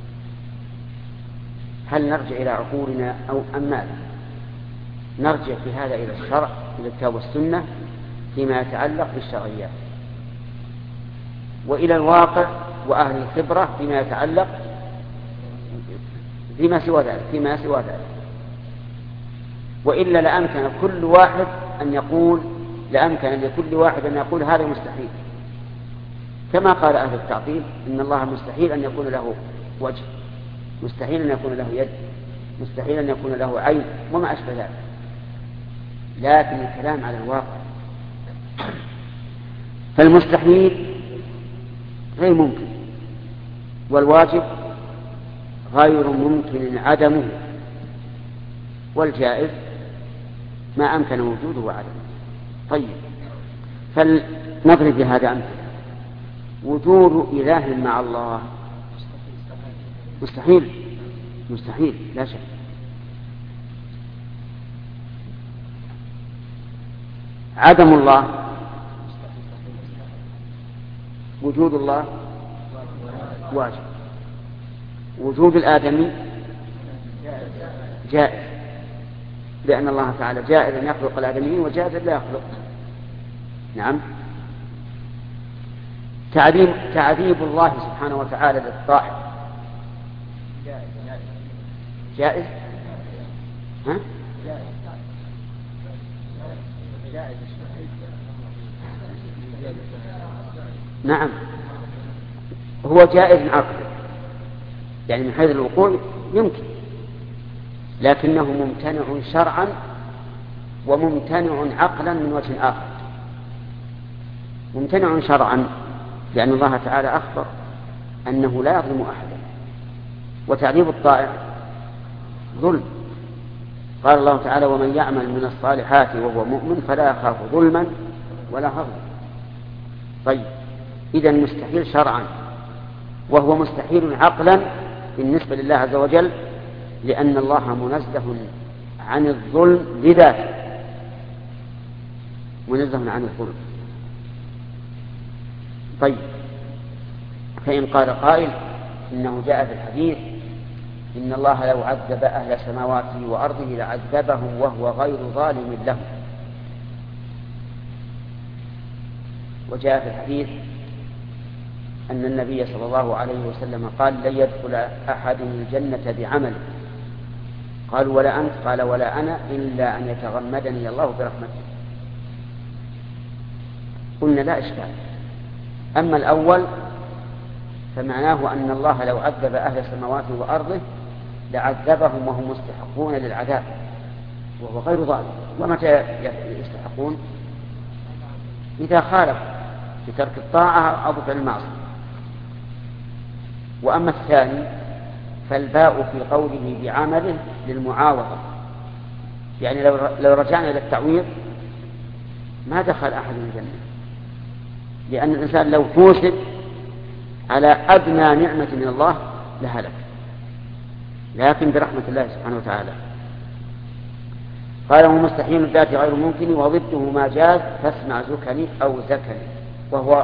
هل نرجع إلى عقولنا أو أم ماذا؟ نرجع في هذا إلى الشرع، إلى الكتاب والسنة فيما يتعلق بالشرعيات، وإلى الواقع وأهل الخبرة فيما يتعلق فيما سوى ذلك فيما سوى ذلك وإلا لأمكن كل واحد أن يقول لأمكن أن كل واحد أن يقول هذا مستحيل، كما قال أهل التعطيل إن الله مستحيل أن يكون له وجه، مستحيل أن يكون له يد، مستحيل أن يكون له عين وما أشبه ذلك. لكن الكلام على الواقع، فالمستحيل غير ممكن، والواجب غير ممكن عدمه، والجائز ما أمكن وجوده وعدمه. طيب، فلنضرب بهذا أمثلة. وجود إله مع الله مستحيل، مستحيل لا شك. عدم الله، وجود الله واجب. وجود الآدمي جائز، لأن الله تعالى جائز أن يخلق الآدميين وجائز لا يخلق. نعم. تعذيب تعذيب الله سبحانه وتعالى للطائف جائز. ها؟ نعم، هو جائز عقلا، يعني من حيث الوقوع يمكن، لكنه ممتنع شرعا وممتنع عقلا من وجه آخر. ممتنع شرعا لأن الله تعالى أخبر أنه لا يظلم أحدا، وتعذيب الطائع ظلم. قال الله تعالى: ومن يعمل من الصالحات وهو مؤمن فلا يخاف ظلما ولا هضما. طيب، إذن مستحيل شرعا، وهو مستحيل عقلا بالنسبة لله عز وجل، لأن الله منزه عن الظلم بذاته، منزه عن الظلم. طيب، فإن قال قائل إنه جاء في الحديث: إن الله لو عذب أهل سماواته وأرضه لعذبهم وهو غير ظالم لهم. وجاء في الحديث أن النبي صلى الله عليه وسلم قال: لن يدخل أحد الجنة بعمله. قالوا: ولا أنت؟ قال: ولا أنا، إلا أن يتغمدني الله برحمته. قلنا: لا إشكال. أما الأول فمعناه أن الله لو عذب أهل سماواته وأرضه لعذبهم وهم مستحقون للعذاب وهو غير ظالم. ومتى يستحقون؟ إذا خالفوا بترك الطاعة أو بفعل المعصية. وأما الثاني فالباء في قوله بعمله للمعاوضة، يعني لو رجعنا إلى التعويض ما دخل أحد الجنة، لأن الإنسان لو فوسد على أدنى نعمة من الله لهلك، لكن برحمة الله سبحانه وتعالى. قال: هو مستحيل الذات غير ممكن، وضده ما جاز، فاسمع زكني أو زكني. وهو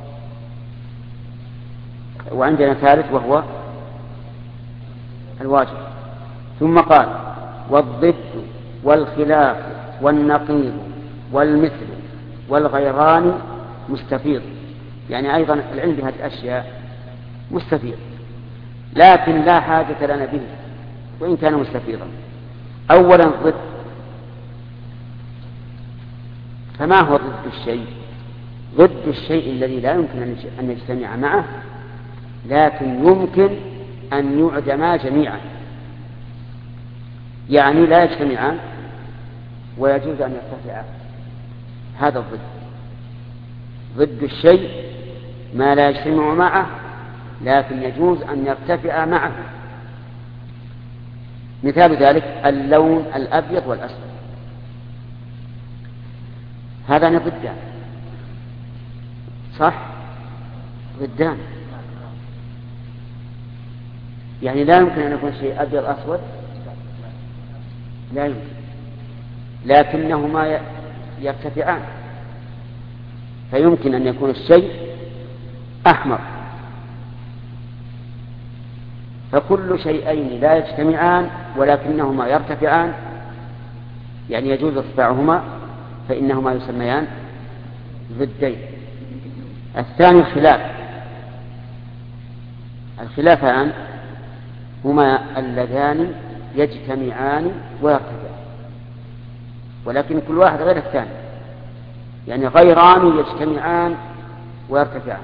وعندنا ثالث وهو الواجب. ثم قال: والضد والخلاف والنقيض والمثل والغيران مستفيض. يعني أيضا العلم بهذه الأشياء مستفيض، لكن لا حاجة لنا به وإن كان مستفيضا. أولا ضد، فما هو ضد الشيء؟ ضد الشيء الذي لا يمكن أن يجتمع معه، لكن يمكن أن يعدما جميعا. يعني لا يجتمعان ويجوز أن يرتفعا. هذا الضد. ضد الشيء ما لا يجتمع معه لكن يجوز أن يرتفع معه. مثال ذلك اللون الأبيض والأسود، هذان ضدان، صح؟ ضدان، يعني لا يمكن أن يكون شيء أبيض أسود، لا يمكن، لكنهما يرتفعان. فيمكن أن يكون الشيء أحمر، فكل شيئين لا يجتمعان ولكنهما يرتفعان، يعني يجوز ارتفاعهما، فإنهما يسميان ضدين. الثاني الخلاف. الخلافان هما اللذان يجتمعان ويرتفعان، ولكن كل واحد غير الثاني، يعني غيران يجتمعان ويرتفعان.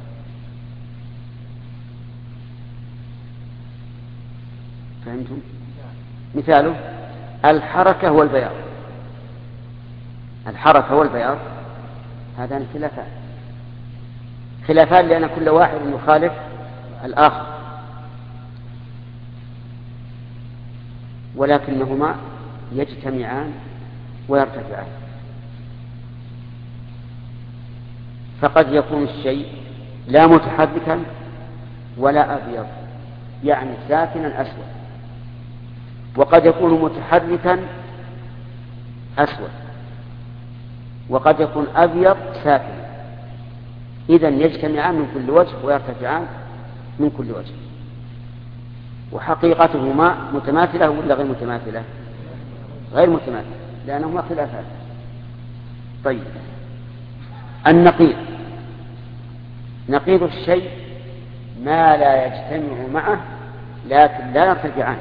فهمتم؟ مثاله الحركة والبياض. الحركة والبياض هذان خلافان، خلافان لأن كل واحد يخالف الآخر، ولكنهما يجتمعان ويرتفعان. فقد يكون الشيء لا متحركا ولا أبيض، يعني ساكنا أسود، وقد يكون متحركا أسود، وقد يكون أبيض ساكنا. إذن يجتمعان من كل وجه ويرتفعان من كل وجه. وحقيقتهما متماثلة ولا غير متماثلة؟ غير متماثلة لأنهما خلافان. طيب، النقيض. نقيض الشيء ما لا يجتمع معه لكن لا يرتفعان،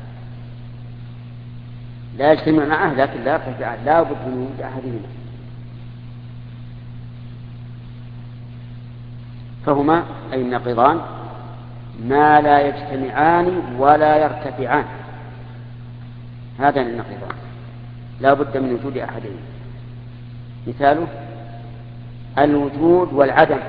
لا يجتمع معه لكن لا يرتفعان، لا بد من وجود أحدهما. فهما أي النقيضان ما لا يجتمعان ولا يرتفعان. هذان النقيضان لا بد من وجود أحدين. مثاله الوجود والعدم.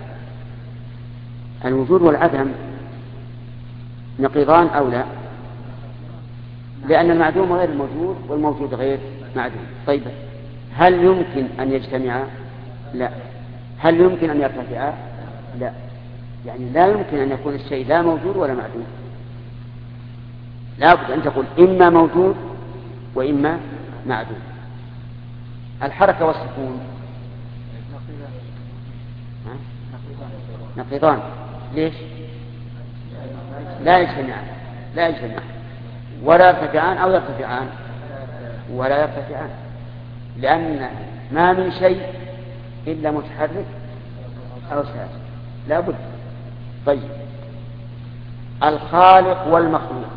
الوجود والعدم نقيضان أو لا؟ لأن المعدوم غير الموجود والموجود غير معدوم. طيب هل يمكن أن يجتمعا؟ لا. هل يمكن أن يرتفعا؟ لا. يعني لا يمكن أن يكون الشيء لا موجود ولا معدوم. لا بد أن تقول إما موجود وإما معدوم. الحركة والسكون نقيضان. ليش؟ لا يجتمعان لا يجتمعان ولا يرتفعان أو يرتفعان ولا يرتفعان، لأن ما من شيء إلا متحرك أو ساكن لا بد. طيب الخالق والمخلوق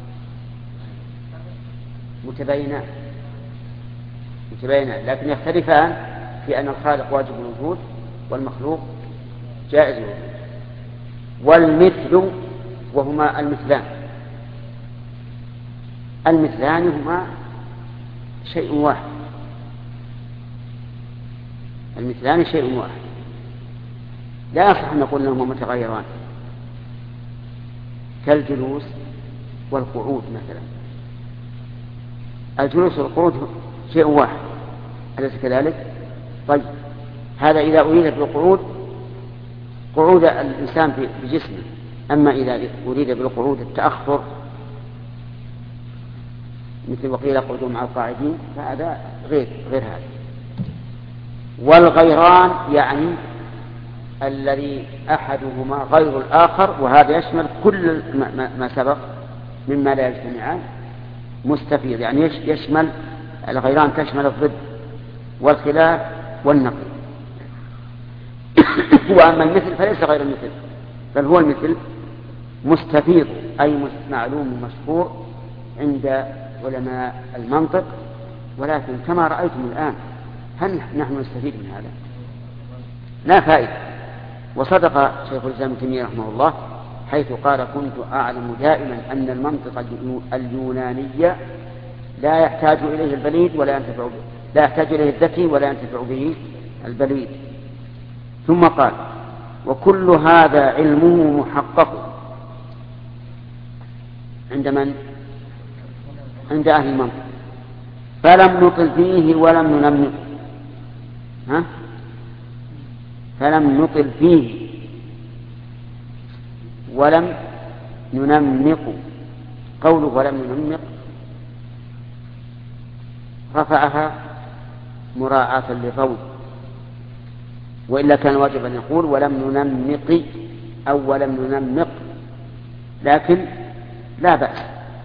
متباينان متباينان لكن يختلفان في أن الخالق واجب الوجود والمخلوق جائز الوجود. والمثل وهما المثلان. المثلان هما شيء واحد. المثلان شيء واحد لا يصح أن نقول أنهما متغيران، كالجلوس والقعود مثلا. الجلوس والقعود شيء واحد أليس كذلك؟ طيب هذا إذا أريد بالقعود قعود الإنسان بجسمه، أما إذا أريد بالقعود التأخر مثل وقيل قعدوا مع القاعدين فهذا غير غير هذا. والغيران يعني الذي أحدهما غير الآخر، وهذا يشمل كل ما سبق مما لا يجتمعان. مستفيض يعني يشمل الغيران تشمل الضد والخلاف والنقيض. وأما المثل فليس غير المثل بل هو المثل مستفيض أي معلوم مشهور عند علماء المنطق، ولكن كما رأيتم الآن هل نحن نستفيد من هذا؟ لا فائدة. وصدق شيخ الإسلام ابن تيمية رحمه الله حيث قال كنت أعلم دائما أن المنطق اليوناني لا يحتاج إليه البليد ولا ينتفع به، لا يحتاج إليه الذكي ولا ينتفع به البليد. ثم قال وكل هذا علمه محقق عند من؟ عند أهل المنطق، فلم نطل فيه ولم ننمق. ها؟ فلم نطل فيه ولم ننمق. قوله ولم ننمق رفعها مراعاة للروي، وإلا كان واجب أن يقول ولم ننمق أو ولم ننمق، لكن لا بأس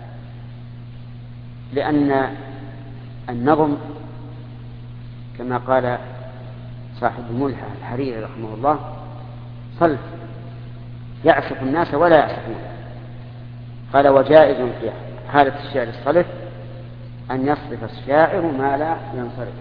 لأن النظم كما قال صاحب الملحة الحريري رحمه الله صلف يعسف الناس ولا يعسفون. قال وجائز في حالة الشعر الصلف أن يصرف الشاعر ما لا ينصرف،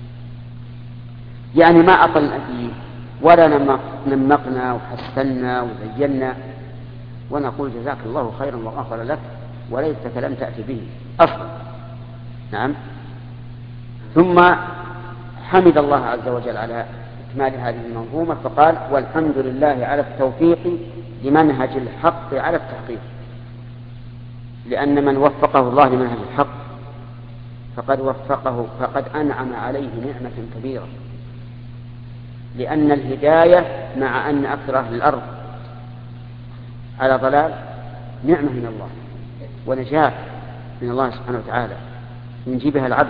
يعني ما أطلنا فيه ولا نمقنا وحسنا وزينا ونقول جزاك الله خيرا وغفر لك وليتك لم تأتي به أصلا. نعم. ثم حمد الله عز وجل على إكمال هذه المنظومة فقال والحمد لله على التوفيق لمنهج الحق على التحقيق، لأن من وفقه الله لمنهج الحق فقد وفقه فقد أنعم عليه نعمة كبيرة، لأن الهداية مع أن أكثر أهل الأرض على ضلال نعمة من الله ونجاة من الله سبحانه وتعالى ينجبها العبد،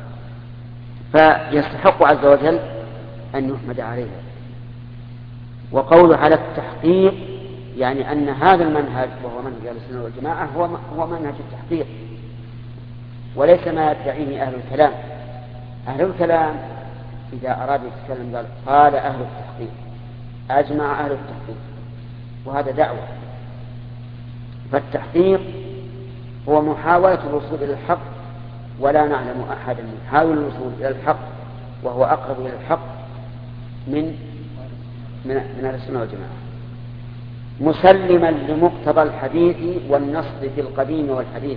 فيستحق عز وجل أن يحمد عليها. وقوله على التحقيق يعني أن هذا المنهج وهو منهج أهل السنة والجماعة هو هو منهج التحقيق وليس ما يدعيه أهل الكلام. أهل الكلام إذا أراد يتكلم قال قال أهل التحقيق، أجمع أهل التحقيق، وهذا دعوة. فالتحقيق هو محاولة الوصول إلى الحق، ولا نعلم أحدا يحاول الوصول إلى الحق وهو أقرب إلى الحق من من من أهل السنة والجماعة مسلما لمقتضى الحديث والنص في القديم والحديث.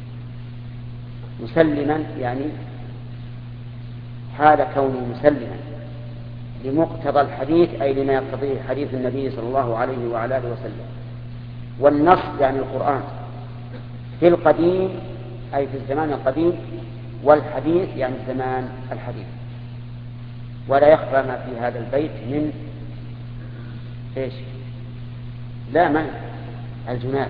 مسلما يعني حال كونه مسلما لمقتضى الحديث أي لما يقتضيه حديث النبي صلى الله عليه وعلى آله وسلم، والنص يعني القرآن في القديم أي في الزمان القديم، والحديث يعني الزمان الحديث. ولا يخفى ما في هذا البيت من إيش؟ لا من الجناس،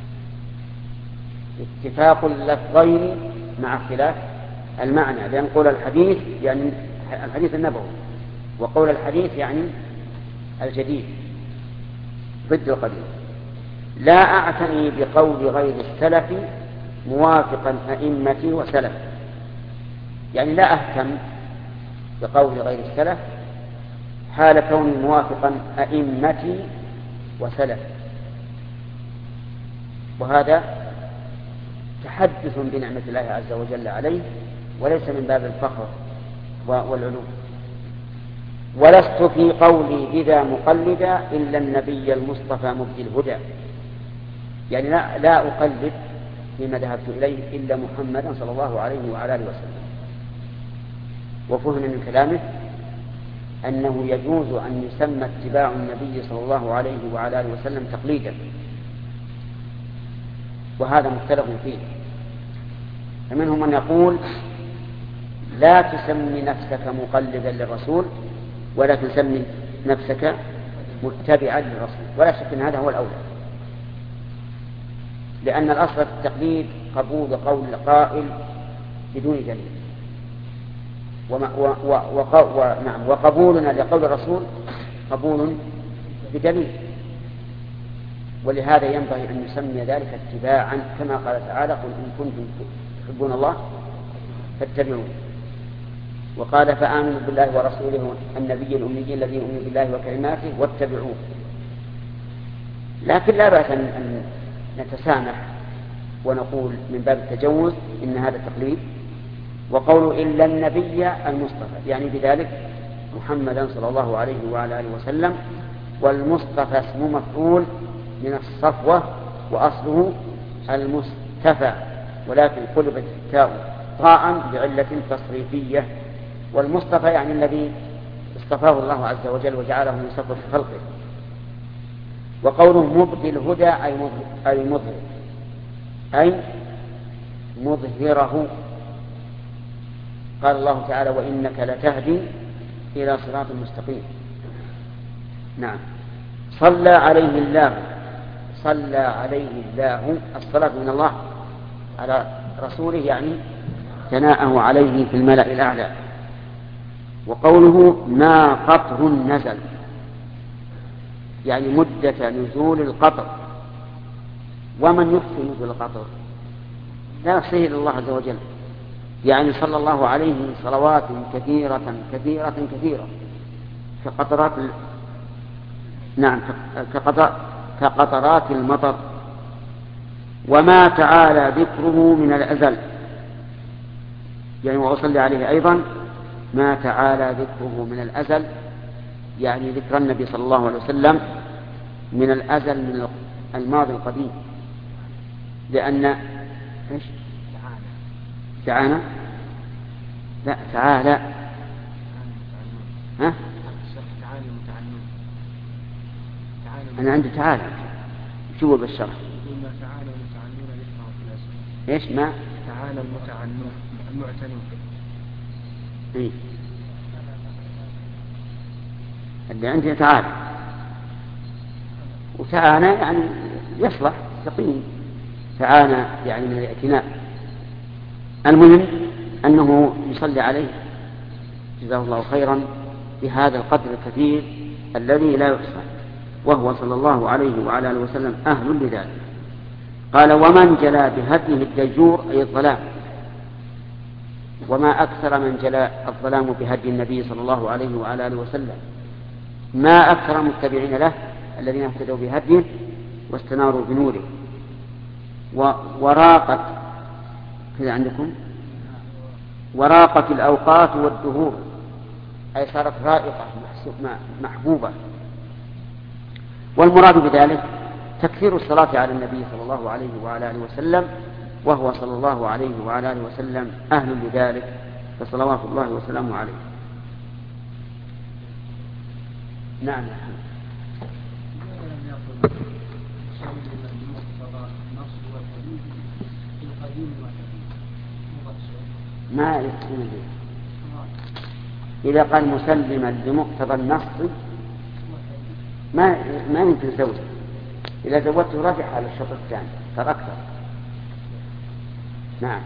اتفاق اللفظين مع اختلاف المعنى، لأن قول الحديث يعني الحديث النبوي، وقول الحديث يعني الجديد ضد القديم. لا أعتني بقول غير السلف موافقا أئمتي وسلف، يعني لا أهتم بقول غير السلف حال كوني موافقا أئمتي وسلف، وهذا تحدث بنعمة الله عز وجل عليه وليس من باب الفخر والعلو. ولست في قولي بذا مقلدا إلا النبي المصطفى مبدي الهدى، يعني لا, لا أقلد فيما ذهبت إليه إلا محمدا صلى الله عليه وعلى آله وسلم. وفهم من كلامه أنه يجوز أن يسمى اتباع النبي صلى الله عليه وعلى آله وسلم تقليدا، وهذا مختلف فيه. فمنهم من يقول لا تسمي نفسك مقلدا للرسول ولكن سمي نفسك متبعا للرسول، ولا شك أن هذا هو الأولى، لأن الأصل في التقليد قبول قول القائل بدون دليل، وما و و و و نعم وقبولنا لقول الرسول قبول بدليل. ولهذا ينبغي أن يسمي ذلك اتباعا، كما قال تعالى قل إن كنتم تحبون الله فاتبعون. وقال فآمنوا بالله ورسوله النبي الأمي الذي يؤمن بالله وكلماته واتبعوه. لكن لا بأس أن نتسامح ونقول من باب التجوز إن هذا تقليد. وقول إلا النبي المصطفى يعني بذلك محمدا صلى الله عليه وعلى آله وسلم، والمصطفى اسم مفعول من الصفوة وأصله المصطفى، ولكن قلبت التاء طاء بعلة تصريفية. والمصطفى يعني الذي اصطفاه الله عز وجل وجعله من صفوة خلقه. وقوله مبدي الهدى أي مظهر أي مظهره. قال الله تعالى وإنك لتهدي إلى صراط مستقيم. نعم. صلى عليه الله، صلى عليه الله الصلاة من الله على رسوله يعني ثناءه عليه في الملأ الأعلى. وقوله ما قطر نزل يعني مدة نزول القطر. ومن يحصي نزول القطر لا يحصيه إلا الله عز وجل، يعني صلى الله عليه صلوات كثيرة كثيرة كثيرة كقطرات ال... نعم كقطر... كقطرات المطر. وما تعالى ذكره من الأزل يعني وأصلي عليه أيضا ما تعالى ذكره من الأزل، يعني ذكر النبي صلى الله عليه وسلم من الأزل من الماضي القديم، لأن إيش تعالى لا تعالى ها أنا عندي تعالى شو بالشرح إيش ما تعالى المتعنون المعتنون إيه اللي عندي تعالى وتعالى يعني يصلح تقييم تعالى يعني من الاعتناء. المهم أنه يصلي عليه جزاه الله خيرا بهذا القدر الكثير الذي لا يحصى، وهو صلى الله عليه وعلى آله وسلم أهل لذلك. قال ومن جلى بهديه الديجور أي الظلام. وما أكثر من جلى الظلام بهدي النبي صلى الله عليه وعلى آله وسلم، ما أكثر المتبعين له الذين اهتدوا بهديه واستناروا بنوره. وراقت كذا عندكم وراقت الأوقات والدهور أي صارت رائقة محبوبة والمراد بذلك تكثير الصلاة على النبي صلى الله عليه وعلى آله وسلم، وهو صلى الله عليه وعلى آله وسلم أهل لذلك، فصلوات الله وسلامه عليه. نعم. ما يستمر إذا قال مسلما لمقتضى النص ما ما يمكن زوجه. إذا زوجته رجع على الشرط الثاني صار أكثر. نعم.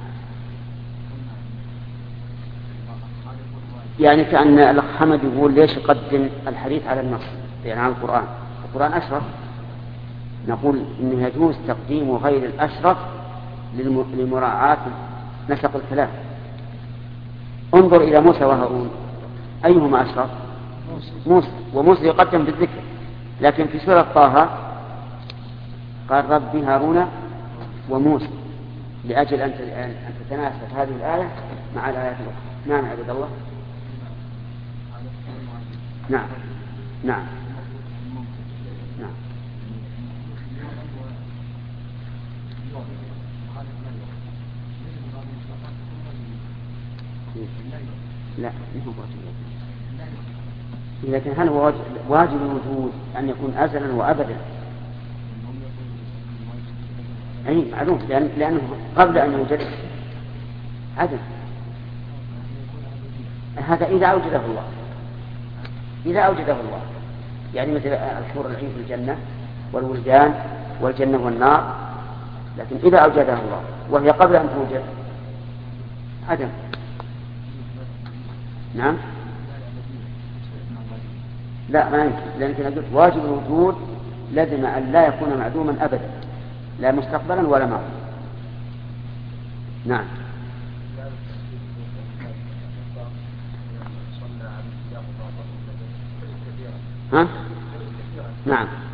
يعني كأن الأخ حمد يقول ليش يقدم الحديث على النص يعني على القرآن؟ القرآن أشرف. نقول إنه يجوز تقديم غير الأشرف لمراعاة نسق الكلام. انظر إلى موسى وهارون، أيهما أشرف؟ موسى. وموسى يقدم بالذكر، لكن في سورة طه قال رب هارون وموسى، لأجل أن تتناسب هذه الآية مع الآيات الأخرى. نعم عبد الله. نعم نعم نعم. لا لكن هل هو واجب الوجود أن يكون أزلا وأبدا؟ أي معلوم، لأن لأنه قبل أن يوجد عدم. هذا إذا أوجده الله، إذا أوجده الله، يعني مثل الحور العين في الجنة والولدان والجنة والنار، لكن إذا أوجده الله وهي قبل أن توجد عدم. نعم. لا ما يمكن، لأنك قلت واجب الوجود لازم أن لا يكون معدوما أبدا، لا مستقبلا ولا ماضيا. نعم. ها؟ نعم.